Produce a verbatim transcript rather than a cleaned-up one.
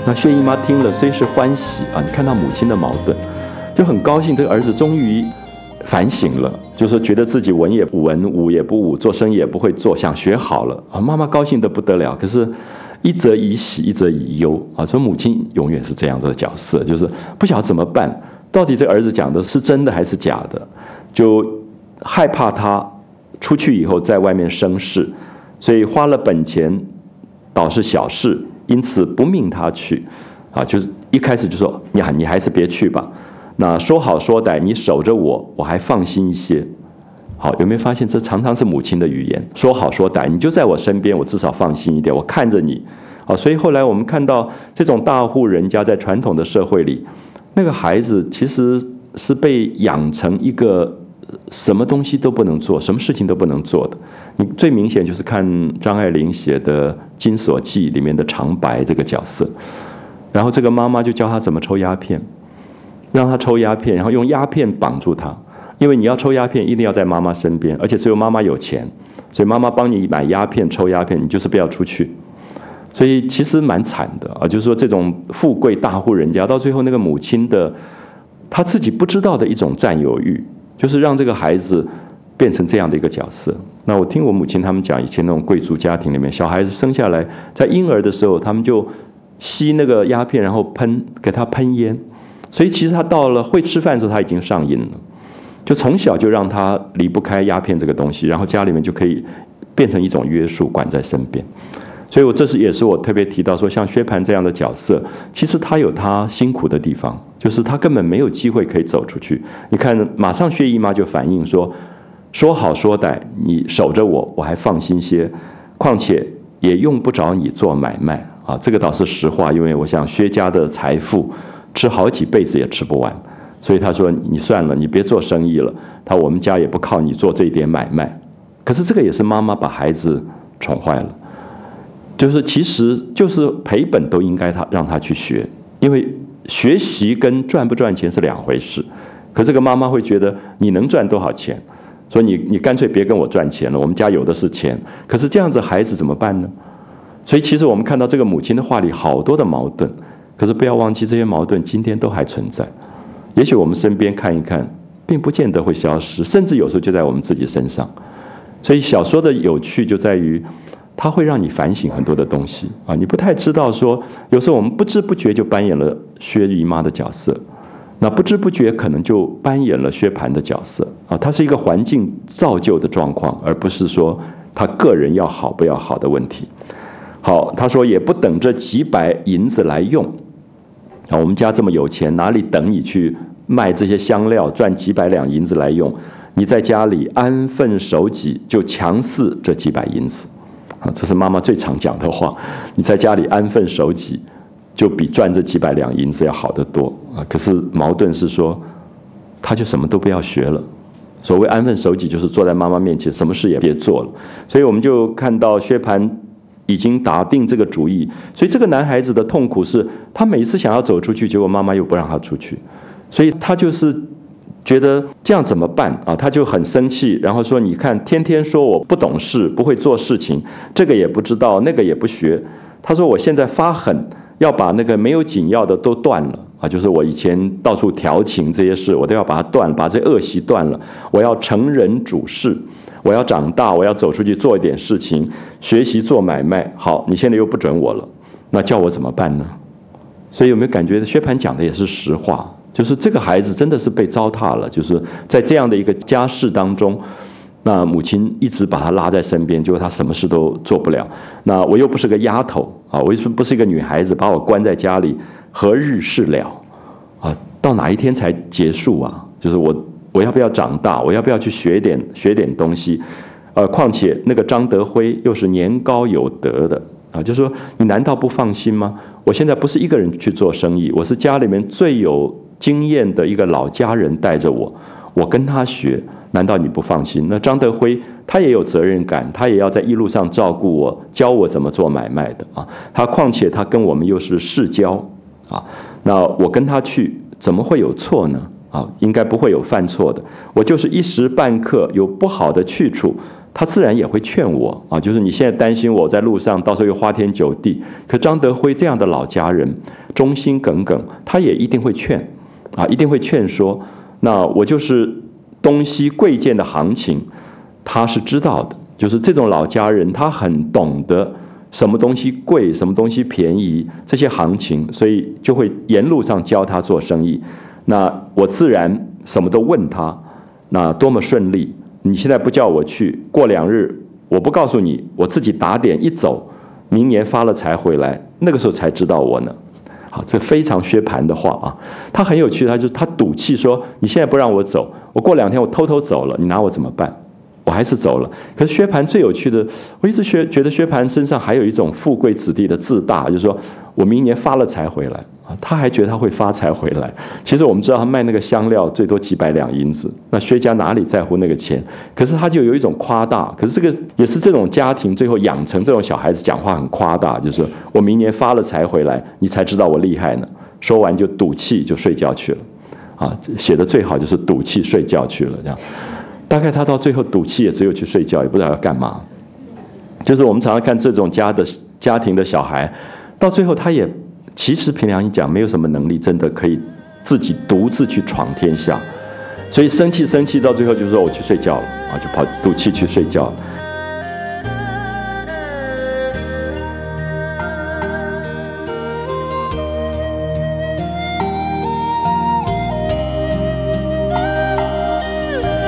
那薛姨妈听了虽是欢喜啊，你看到母亲的矛盾，就很高兴，这个儿子终于反省了，就是觉得自己文也不文，武也不武，做生意也不会做，想学好了啊。妈妈高兴得不得了，可是一则以喜，一则以忧啊。所以母亲永远是这样的角色，就是不晓得怎么办，到底这个儿子讲的是真的还是假的，就害怕他出去以后在外面生事，所以花了本钱倒是小事，因此不命他去啊。就是一开始就说你你还是别去吧。那说好说歹，你守着我，我还放心一些。好，有没有发现这常常是母亲的语言？说好说歹，你就在我身边，我至少放心一点，我看着你。好，所以后来我们看到这种大户人家在传统的社会里，那个孩子其实是被养成一个什么东西都不能做，什么事情都不能做的。你最明显就是看张爱玲写的《金锁记》里面的长白这个角色，然后这个妈妈就教他怎么抽鸦片。让他抽鸦片，然后用鸦片绑住他，因为你要抽鸦片一定要在妈妈身边，而且只有妈妈有钱，所以妈妈帮你买鸦片抽鸦片，你就是不要出去。所以其实蛮惨的啊，就是说这种富贵大户人家到最后那个母亲的她自己不知道的一种占有欲，就是让这个孩子变成这样的一个角色。那我听我母亲他们讲，以前那种贵族家庭里面，小孩子生下来在婴儿的时候，他们就吸那个鸦片，然后喷给他喷烟。所以其实他到了会吃饭的时候，他已经上瘾了，就从小就让他离不开鸦片这个东西，然后家里面就可以变成一种约束，管在身边。所以我这是也是我特别提到说，像薛蟠这样的角色，其实他有他辛苦的地方，就是他根本没有机会可以走出去。你看，马上薛姨妈就反映说，说好说歹，你守着我，我还放心些，况且也用不着你做买卖啊。这个倒是实话，因为我想薛家的财富吃好几辈子也吃不完，所以他说你算了，你别做生意了，他我们家也不靠你做这一点买卖。可是这个也是妈妈把孩子宠坏了，就是其实就是赔本都应该他让他去学，因为学习跟赚不赚钱是两回事。可这个妈妈会觉得你能赚多少钱，所以你你干脆别跟我赚钱了，我们家有的是钱。可是这样子孩子怎么办呢？所以其实我们看到这个母亲的话里好多的矛盾，可是不要忘记这些矛盾今天都还存在。也许我们身边看一看，并不见得会消失，甚至有时候就在我们自己身上。所以小说的有趣就在于它会让你反省很多的东西啊，你不太知道说，有时候我们不知不觉就扮演了薛姨妈的角色，那不知不觉可能就扮演了薛蟠的角色啊。它是一个环境造就的状况，而不是说他个人要好不要好的问题。好，他说也不等这几百银子来用啊，我们家这么有钱，哪里等你去卖这些香料赚几百两银子来用？你在家里安分守己，就强似这几百银子啊，这是妈妈最常讲的话。你在家里安分守己，就比赚这几百两银子要好得多啊。可是矛盾是说，他就什么都不要学了。所谓安分守己，就是坐在妈妈面前，什么事也别做了。所以我们就看到薛蟠已经打定这个主意，所以这个男孩子的痛苦是，他每次想要走出去，结果妈妈又不让他出去，所以他就是觉得这样怎么办啊？他就很生气，然后说：“你看，天天说我不懂事，不会做事情，这个也不知道，那个也不学。”他说：“我现在发狠，要把那个没有紧要的都断了啊！就是我以前到处调情这些事，我都要把它断，把这恶习断了。我要成人主事。”我要长大，我要走出去做一点事情，学习做买卖。好，你现在又不准我了，那叫我怎么办呢？所以有没有感觉薛蟠讲的也是实话？就是这个孩子真的是被糟蹋了，就是在这样的一个家世当中，那母亲一直把他拉在身边，结果他什么事都做不了。那我又不是个丫头啊，我又不是一个女孩子，把我关在家里，何日是了？啊，到哪一天才结束啊？就是我。我要不要长大？我要不要去学点学点东西？呃，况且那个张德辉又是年高有德的啊，就说你难道不放心吗？我现在不是一个人去做生意，我是家里面最有经验的一个老家人带着我，我跟他学，难道你不放心？那张德辉他也有责任感，他也要在一路上照顾我，教我怎么做买卖的啊。他况且他跟我们又是世交啊，那我跟他去怎么会有错呢？啊，应该不会有犯错的。我就是一时半刻有不好的去处， 他自然也会劝我啊，就是你现在担心我在路上到时候又花天酒地，可张德辉这样的老家人忠心耿耿，他也一定会劝啊，一定会劝说，那我就是东西贵贱的行情，他是知道的，就是这种老家人他很懂得什么东西贵，什么东西便宜这些行情，所以就会沿路上教他做生意。那我自然什么都问他，那多么顺利。你现在不叫我去，过两日我不告诉你，我自己打点一走，明年发了财回来，那个时候才知道我呢。好，这非常薛蟠的话啊，他很有趣，他就他赌气说，你现在不让我走，我过两天我偷偷走了，你拿我怎么办？我还是走了。可是薛蟠最有趣的，我一直觉觉得薛蟠身上还有一种富贵子弟的自大，就是说我明年发了财回来啊，他还觉得他会发财回来。其实我们知道他卖那个香料最多几百两银子，那薛家哪里在乎那个钱？可是他就有一种夸大，可是这个也是这种家庭最后养成这种小孩子讲话很夸大，就是说我明年发了财回来，你才知道我厉害呢。说完就赌气就睡觉去了，啊，写的最好就是赌气睡觉去了这样。大概他到最后赌气也只有去睡觉，也不知道要干嘛。就是我们常常看这种家的家庭的小孩，到最后他也其实凭良心讲，没有什么能力真的可以自己独自去闯天下，所以生气生气到最后就说我去睡觉了啊，就跑赌气去睡觉了。